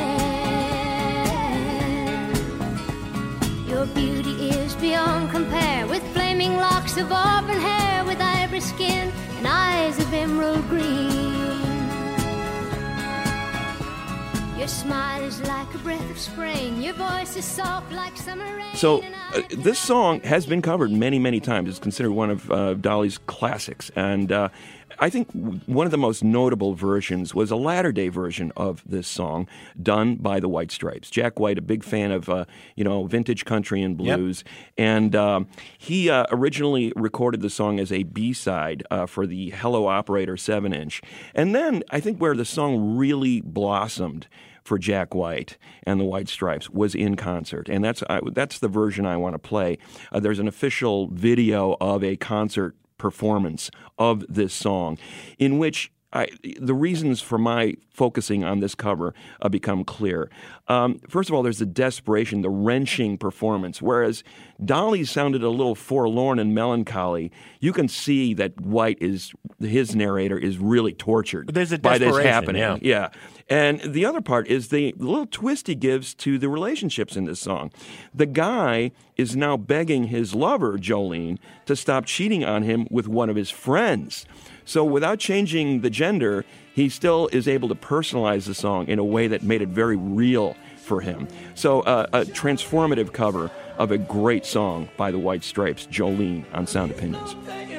can. Your beauty is beyond compare, with flaming locks of auburn hair, with ivory skin and eyes of emerald green. Your smile is like a breath of spring. Your voice is soft like summer rain. So uh, this song has been covered many, many times. It's considered one of uh, Dolly's classics. And uh, I think one of the most notable versions was a latter-day version of this song done by the White Stripes. Jack White, a big fan of, uh, you know, vintage country and blues. Yep. And um, he uh, originally recorded the song as a B-side uh, for the Hello Operator seven inch. And then I think where the song really blossomed for Jack White and the White Stripes was in concert. And that's uh, that's the version I want to play. Uh, there's an official video of a concert performance of this song in which I, the reasons for my focusing on this cover uh, become clear. Um, first of all, there's the desperation, the wrenching performance. Whereas Dolly sounded a little forlorn and melancholy, you can see that White is, his narrator, is really tortured There's a by this desperation, happening. yeah. Yeah. And the other part is the little twist he gives to the relationships in this song. The guy is now begging his lover, Jolene, to stop cheating on him with one of his friends. So without changing the gender, he still is able to personalize the song in a way that made it very real for him. So uh, a transformative cover of a great song by the White Stripes, Jolene, on Sound Opinions.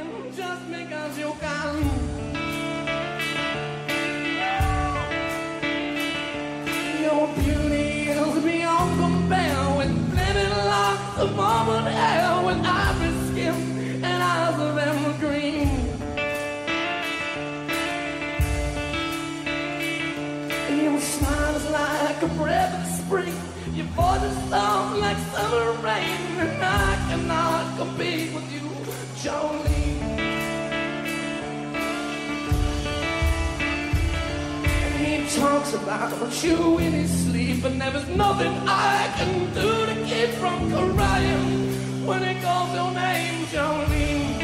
Your beauty is beyond compare with plenty locks of auburn hair, with ivory skin and eyes of emerald green. Your smile is like a breath of spring. Your voice is soft like summer rain, and I cannot compete with you, Jolene. And he talks about you in his sleep, and there's nothing I can do to keep from crying when he calls your name, Jolene.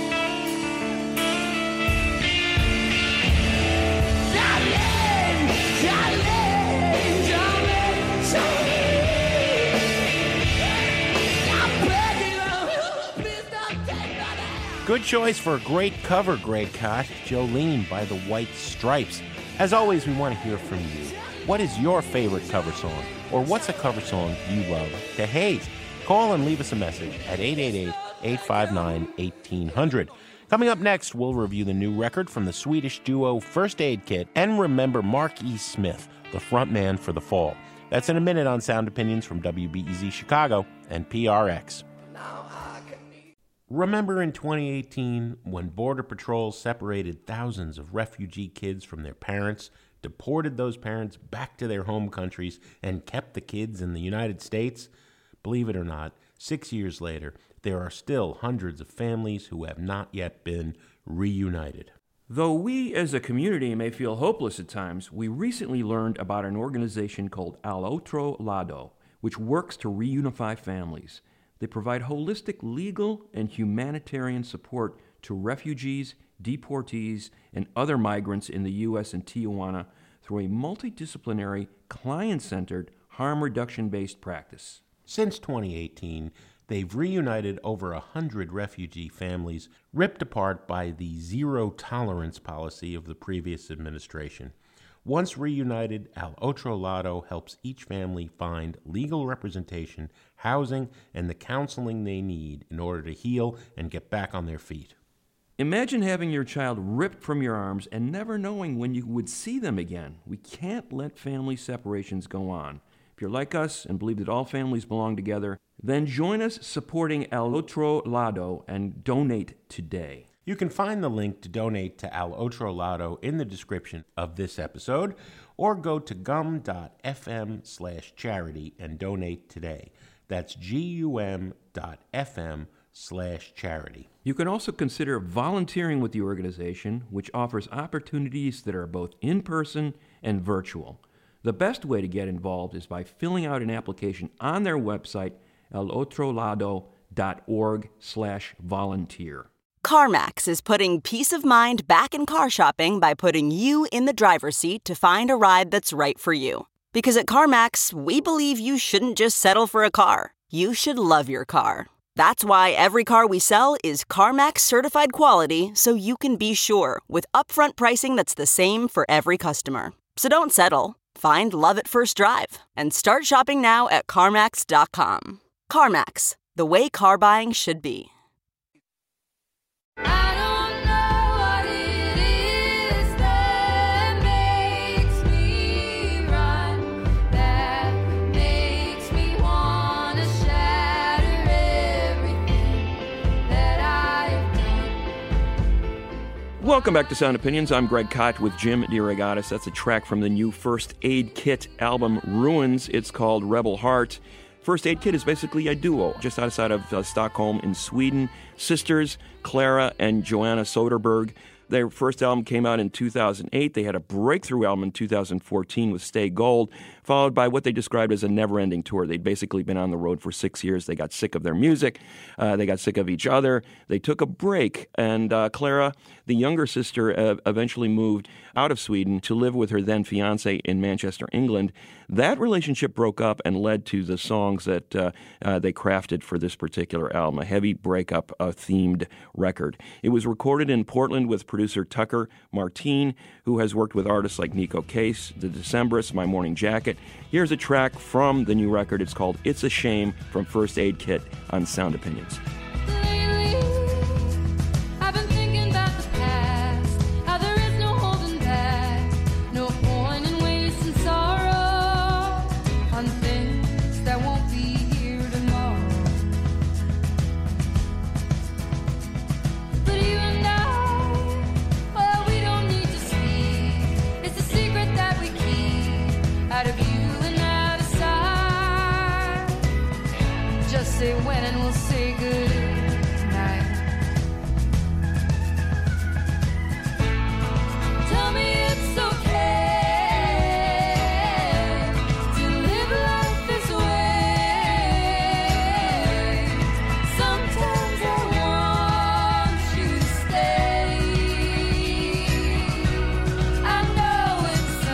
Good choice for a great cover, Greg Kot. Jolene by the White Stripes. As always, we want to hear from you. What is your favorite cover song? Or what's a cover song you love to hate? Call and leave us a message at eight eight eight, eight five nine, one eight zero zero. Coming up next, we'll review the new record from the Swedish duo First Aid Kit and remember Mark E. Smith, the frontman for The Fall. That's in a minute on Sound Opinions from W B E Z Chicago and P R X. Remember in twenty eighteen when Border Patrol separated thousands of refugee kids from their parents, deported those parents back to their home countries, and kept the kids in the United States? Believe it or not, six years later, there are still hundreds of families who have not yet been reunited. Though we as a community may feel hopeless at times, we recently learned about an organization called Al Otro Lado, which works to reunify families. They provide holistic legal and humanitarian support to refugees, deportees, and other migrants in the U S and Tijuana through a multidisciplinary, client-centered, harm reduction-based practice. Since twenty eighteen, they've reunited over a hundred refugee families ripped apart by the zero-tolerance policy of the previous administration. Once reunited, Al Otro Lado helps each family find legal representation, housing, and the counseling they need in order to heal and get back on their feet. Imagine having your child ripped from your arms and never knowing when you would see them again. We can't let family separations go on. If you're like us and believe that all families belong together, then join us supporting Al Otro Lado and donate today. You can find the link to donate to Al Otro Lado in the description of this episode, or go to gum.fm slash charity and donate today. That's gum.fm slash charity. You can also consider volunteering with the organization, which offers opportunities that are both in-person and virtual. The best way to get involved is by filling out an application on their website, alotrolado.org slash volunteer. CarMax is putting peace of mind back in car shopping by putting you in the driver's seat to find a ride that's right for you. Because at CarMax, we believe you shouldn't just settle for a car. You should love your car. That's why every car we sell is CarMax certified quality, so you can be sure with upfront pricing that's the same for every customer. So don't settle. Find love at first drive and start shopping now at CarMax dot com. CarMax, the way car buying should be. I don't know what it is that makes me run, that makes me wanna shatter everything that I've done. Welcome back to Sound Opinions. I'm Greg Kot with Jim DeRogatis. That's a track from the new First Aid Kit album, Ruins. It's called Rebel Heart. First Aid Kit is basically a duo just outside of uh, Stockholm in Sweden. Sisters Clara and Joanna Soderberg. Their first album came out in two thousand eight. They had a breakthrough album in two thousand fourteen with Stay Gold, followed by what they described as a never-ending tour. They'd basically been on the road for six years. They got sick of their music. Uh, they got sick of each other. They took a break, and uh, Clara, the younger sister, uh, eventually moved out of Sweden to live with her then fiancé in Manchester, England. That relationship broke up and led to the songs that uh, uh, they crafted for this particular album, a heavy breakup uh, themed record. It was recorded in Portland with producer Tucker Martine, who has worked with artists like Nico Case, The Decemberists, My Morning Jacket. Here's a track from the new record. It's called It's a Shame from First Aid Kit on Sound Opinions. I've been thinking about the past, how there is no holding back, no point in wasting sorrow on things that won't be here tomorrow. But you and I, well, we don't need to speak. It's a secret that we keep out of you and out of sight. Just say when and we'll say good night. Tell me it's okay to live life this way. Sometimes I want you to stay. I know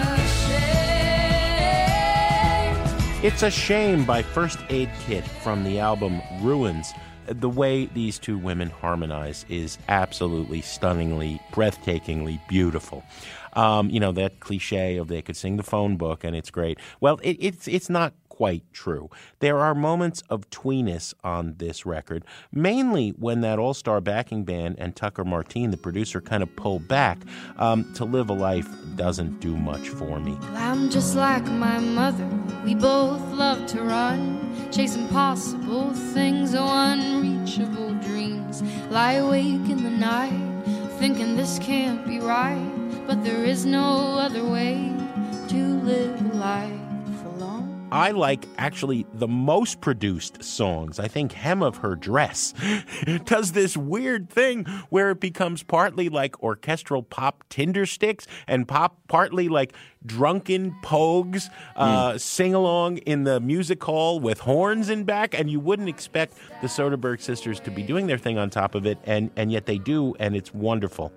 it's a shame. It's a Shame by First Aid Kit from the album Ruins. The way these two women harmonize is absolutely stunningly, breathtakingly beautiful. Um, you know, that cliche of they could sing the phone book and it's great. Well, it, it's it's not quite true. There are moments of tweeness on this record, mainly when that all-star backing band and Tucker Martine, the producer, kind of pull back. Um, to Live a Life doesn't do much for me. I'm just like my mother. We both love to run, chase impossible things, oh unreachable dreams. Lie awake in the night, thinking this can't be right, but there is no other way to live a life alone. I like actually the most produced songs. I think Hem of Her Dress does this weird thing where it becomes partly like orchestral pop Tinder sticks and pop partly like drunken pogues uh, mm. sing along in the music hall with horns in back, and you wouldn't expect the Soderbergh sisters to be doing their thing on top of it, and, and yet they do, and it's wonderful.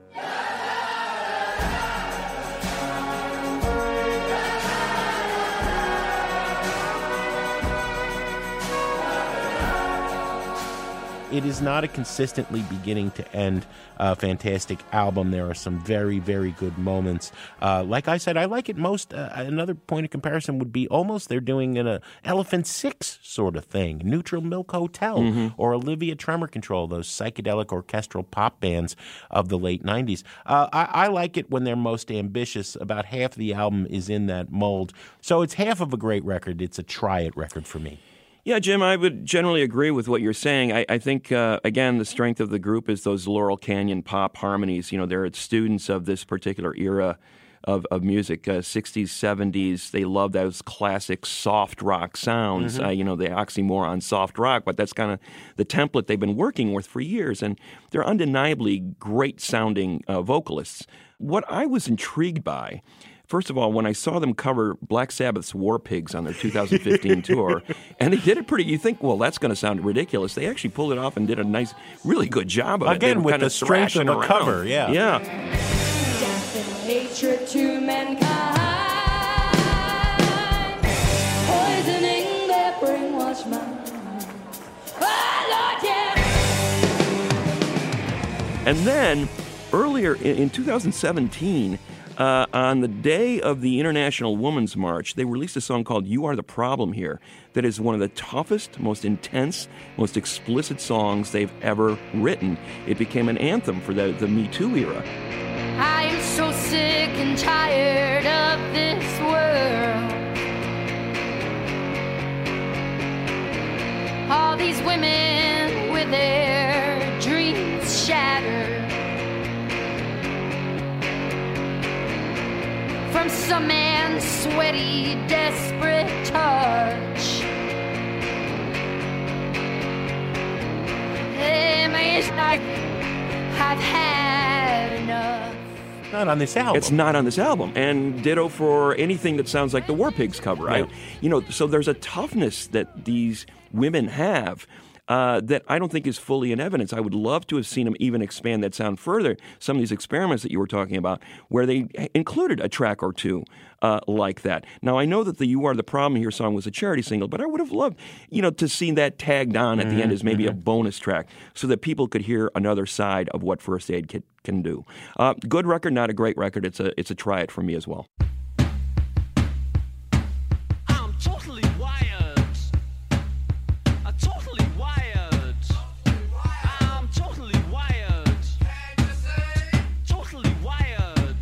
It is not a consistently beginning to end uh, fantastic album. There are some very, very good moments. Uh, like I said, I like it most. Uh, another point of comparison would be almost they're doing an uh, Elephant Six sort of thing, Neutral Milk Hotel, mm-hmm. or Olivia Tremor Control, those psychedelic orchestral pop bands of the late nineties. Uh, I, I like it when they're most ambitious. About half the album is in that mold. So it's half of a great record. It's a try-it record for me. Yeah, Jim, I would generally agree with what you're saying. I, I think, uh, again, the strength of the group is those Laurel Canyon pop harmonies. You know, they're students of this particular era of, of music, uh, sixties, seventies. They love those classic soft rock sounds, mm-hmm. uh, you know, the oxymoron soft rock, but that's kind of the template they've been working with for years. And they're undeniably great-sounding uh, vocalists. What I was intrigued by, first of all, when I saw them cover Black Sabbath's War Pigs on their two thousand fifteen tour, and they did it pretty, you think, well, that's going to sound ridiculous. They actually pulled it off and did a nice, really good job of it. Again, with the strength of the around. cover, yeah. Yeah. Death and hatred to mankind, poisoning their brainwashed minds. Oh, Lord, yeah. And then, earlier in, in two thousand seventeen, Uh, on the day of the International Women's March, they released a song called You Are the Problem Here that is one of the toughest, most intense, most explicit songs they've ever written. It became an anthem for the, the Me Too era. I am so sick and tired of this world. All these women with their dreams shattered. From some man's sweaty, desperate touch. Hey, man, I've had enough. Not on this album. It's not on this album. And ditto for anything that sounds like the War Pigs cover. Yeah. I, you know, so there's a toughness that these women have uh, that I don't think is fully in evidence. I would love to have seen them even expand that sound further. Some of these experiments that you were talking about, where they included a track or two uh, like that. Now, I know that the You Are the Problem Here song was a charity single, but I would have loved, you know, to see that tagged on at Mm-hmm, the end as maybe mm-hmm. a bonus track so that people could hear another side of what First Aid Kit can do. Uh, good record, not a great record. It's a, it's a try it for me as well. I'm totally wired. I'm totally wired. I'm totally wired. Totally wired.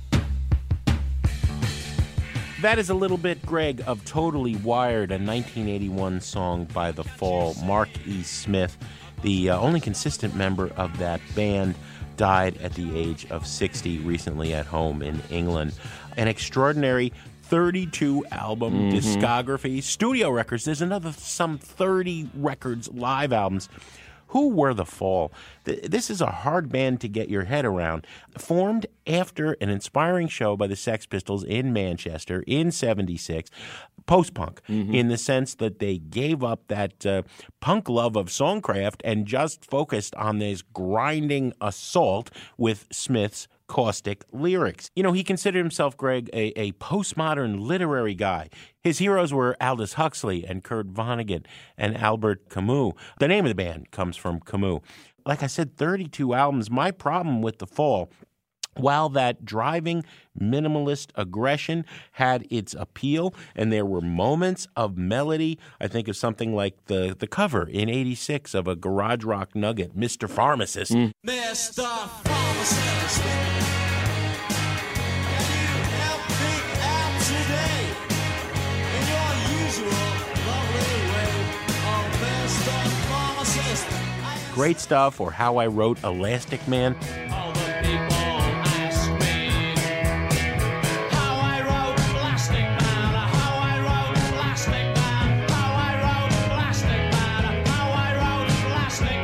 That is a little bit, Greg, of Totally Wired, a nineteen eighty-one song by The Fall. Mark E. Smith, the uh, only consistent member of that band, died at the age of sixty recently at home in England. An extraordinary thirty-two album Mm-hmm. discography, studio records. There's another some thirty records, live albums. Who were The Fall? Th- This is a hard band to get your head around. Formed after an inspiring show by the Sex Pistols in Manchester in seventy-six, post-punk, Mm-hmm. in the sense that they gave up that uh, punk love of songcraft and just focused on this grinding assault with Smith's caustic lyrics. You know, he considered himself, Greg, a, a postmodern literary guy. His heroes were Aldous Huxley and Kurt Vonnegut and Albert Camus. The name of the band comes from Camus. Like I said, thirty-two albums. My problem with The Fall, while that driving minimalist aggression had its appeal and there were moments of melody, I think of something like the, the cover in eighty-six of a garage rock nugget, Mister Pharmacist. Mm. Mister Pharmacist, can you help me out today in your usual lovely way? Oh, Mister Pharmacist. Great stuff, or How I Wrote Elastic Man. All the people ask me how I wrote Plastic Man, how I wrote Plastic Man, how I wrote Plastic Man, how I wrote Plastic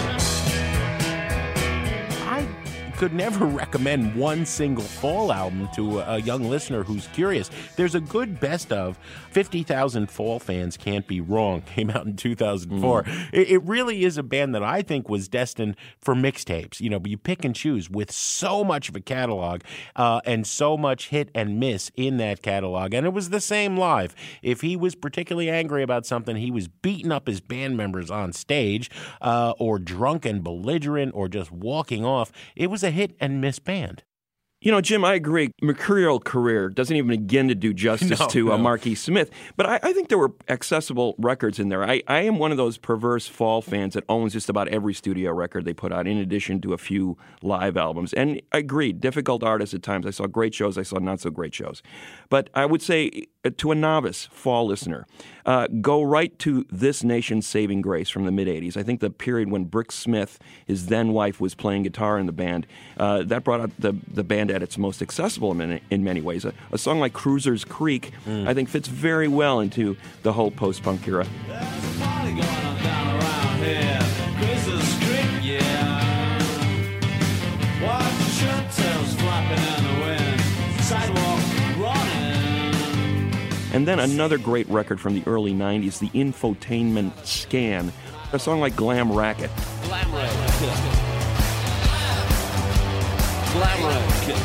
Man. I could never recommend one single Fall album to a young listener who's curious. There's a good best of. fifty thousand Fall Fans Can't Be Wrong came out in two thousand four. Mm. It, it really is a band that I think was destined for mixtapes. You know, but you pick and choose with so much of a catalog uh, and so much hit and miss in that catalog. And it was the same live. If he was particularly angry about something, he was beating up his band members on stage uh, or drunk and belligerent or just walking off. It was a hit and miss band. You know, Jim, I agree. Mercurial career doesn't even begin to do justice No, to uh, no. Marquis Smith. But I, I think there were accessible records in there. I, I am one of those perverse Fall fans that owns just about every studio record they put out, in addition to a few live albums. And I agree, difficult artists at times. I saw great shows. I saw not so great shows. But I would say uh, to a novice Fall listener, uh, go right to This Nation's Saving Grace from the mid-eighties. I think the period when Brick Smith, his then-wife, was playing guitar in the band, uh, that brought out the, the band at its most accessible in many, in many ways. A, a song like Cruiser's Creek, mm. I think, fits very well into the whole post-punk era. There's a party going on down around here. Cruiser's Creek, yeah. Watch the shirt tails flapping in the wind. Sidewalk running. And then another great record from the early nineties, the Infotainment Scan, a song like Glam Racket. Glam Racket. Glam Racket.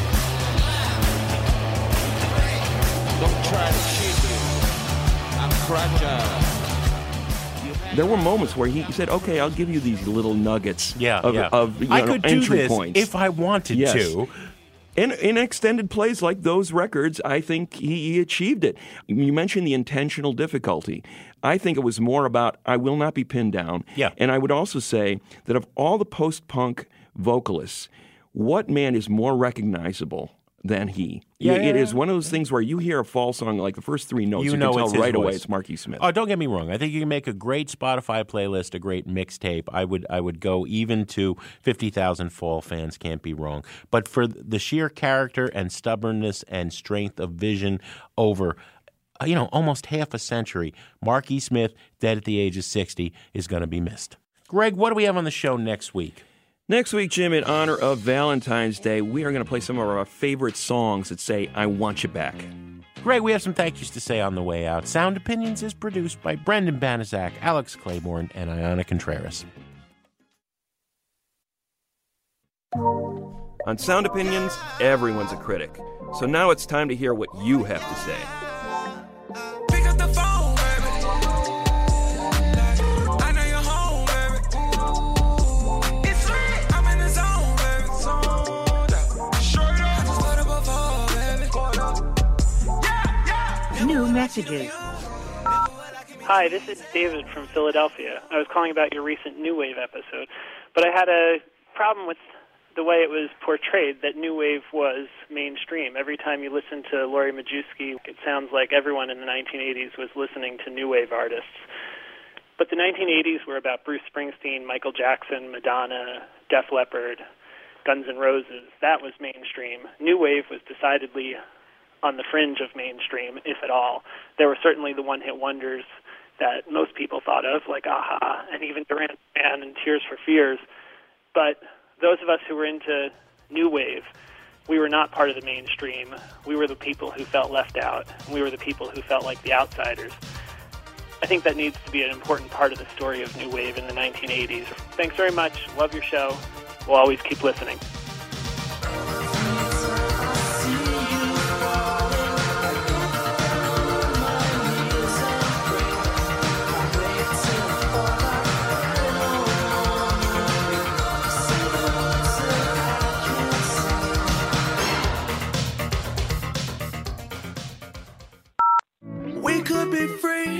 Don't try to cheat me. I'm fragile. There were moments where he said, "Okay, I'll give you these little nuggets Yeah, of, yeah. of you I know, could do entry this points if I wanted yes. to." And in extended plays like those records, I think he, he achieved it. You mentioned the intentional difficulty. I think it was more about I will not be pinned down. Yeah. And I would also say that of all the post-punk vocalists, what man is more recognizable than he? Yeah, it yeah, is yeah. one of those things where you hear a fall song, like the first three notes, You you, know can it's tell his right away voice. it's Marky Smith. Oh, don't get me wrong. I think you can make a great Spotify playlist, a great mixtape. I would I would go even to fifty thousand Fall Fans Can't Be Wrong. But for the sheer character and stubbornness and strength of vision over, uh, you know, almost half a century, Marky Smith, dead at the age of sixty, is going to be missed. Greg, what do we have on the show next week? Next week, Jim, in honor of Valentine's Day, we are going to play some of our favorite songs that say, I Want You Back. Greg, we have some thank yous to say on the way out. Sound Opinions is produced by Brendan Banaszak, Alex Claiborne, and Ayana Contreras. On Sound Opinions, everyone's a critic. So now it's time to hear what you have to say. Pick up the phone, baby. I know you're home, baby. It's lit. I'm in the zone, baby. Straight up. I just put up a phone, baby. Yeah, yeah. New messages. Hi, this is David from Philadelphia. I was calling about your recent New Wave episode, but I had a problem with the way it was portrayed, that New Wave was mainstream. Every time you listen to Laurie Majewski, it sounds like everyone in the nineteen eighties was listening to New Wave artists. But the nineteen eighties were about Bruce Springsteen, Michael Jackson, Madonna, Def Leppard, Guns N' Roses. That was mainstream. New Wave was decidedly on the fringe of mainstream, if at all. There were certainly the one-hit wonders that most people thought of, like a-ha, and even Duran Duran and Tears for Fears. But those of us who were into New Wave, we were not part of the mainstream. We were the people who felt left out. We were the people who felt like the outsiders. I think that needs to be an important part of the story of New Wave in the nineteen eighties. Thanks very much. Love your show. We'll always keep listening. We could be free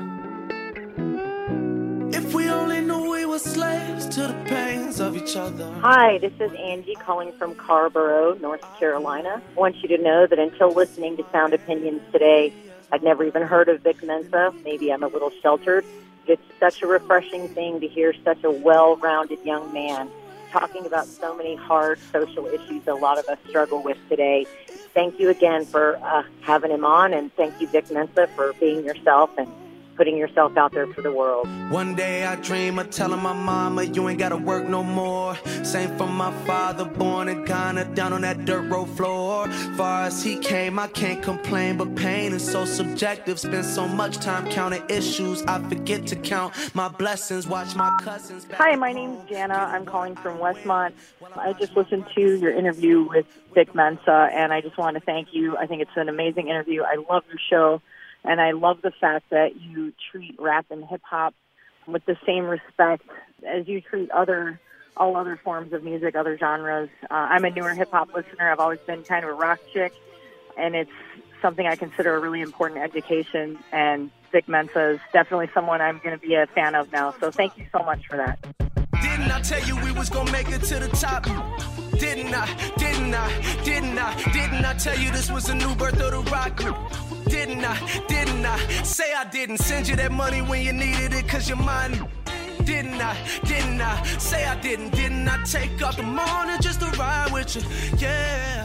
if we only knew we were slaves to the pains of each other. Hi, this is Angie calling from Carrboro, North Carolina. I want you to know that until listening to Sound Opinions today, I'd never even heard of Vic Mensa. Maybe I'm a little sheltered. It's such a refreshing thing to hear such a well-rounded young man talking about so many hard social issues that a lot of us struggle with today. Thank you again for uh, having him on, and thank you, Vic Mensa, for being yourself and putting yourself out there for the world. One day I dream of telling my mama, you ain't gotta work no more. Same from my father, born in Ghana, down on that dirt road floor. Far as he came, I can't complain, but pain is so subjective. Spend so much time counting issues, I forget to count my blessings. Watch my cousins. Hi, my name's Jana. I'm calling from Westmont. I just listened to your interview with Vic Mensa, and I just want to thank you. I think it's an amazing interview. I love your show. And I love the fact that you treat rap and hip-hop with the same respect as you treat other all other forms of music, other genres. Uh, I'm a newer hip-hop listener. I've always been kind of a rock chick, and it's something I consider a really important education. And Vic Mensa is definitely someone I'm going to be a fan of now. So thank you so much for that. Didn't I tell you we was gonna make it to the top? Didn't I? Didn't I? Didn't I? Didn't I tell you this was a new birth of the rock? Didn't I? Didn't I? Say I didn't send you that money when you needed it cause you're mine. Didn't I? Didn't I? Say I didn't. Didn't I take up the morning just to ride with you? Yeah.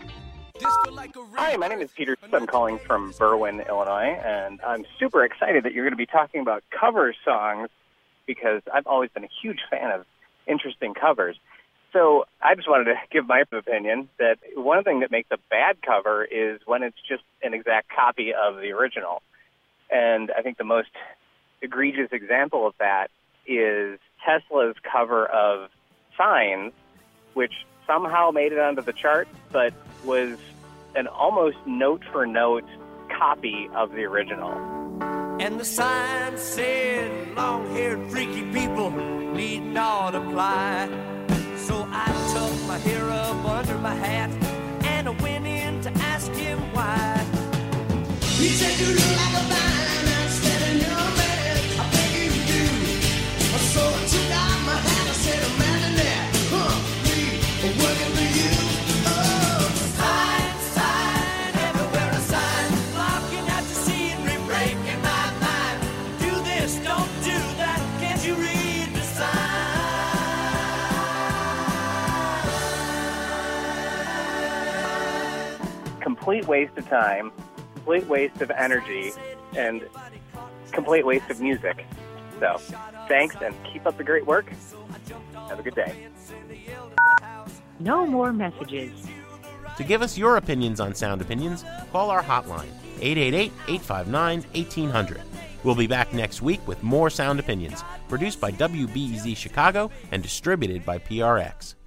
Hi, my name is Peter. I'm calling from Berwyn, Illinois, and I'm super excited that you're going to be talking about cover songs because I've always been a huge fan of interesting covers. So I just wanted to give my opinion that one thing that makes a bad cover is when it's just an exact copy of the original. And I think the most egregious example of that is Tesla's cover of Signs, which somehow made it onto the chart, but was an almost note-for-note copy of the original. And the sign said, long-haired freaky people need not apply. So I tucked my hair up under my hat why. You said you look like a fine and steady young man. I think you do. So I took out my hat. I said, imagine that. Huh, me working for you. Oh, Sign, sign, everywhere a sign. Blocking out to see and re-breaking my mind. Do this, don't do that. Can't you read the sign? Complete waste of time, complete waste of energy, and complete waste of music. So, thanks, and keep up the great work. Have a good day. No more messages. To give us your opinions on Sound Opinions, call our hotline, eight eight eight, eight five nine, one eight zero zero. We'll be back next week with more Sound Opinions, produced by W B E Z Chicago and distributed by P R X.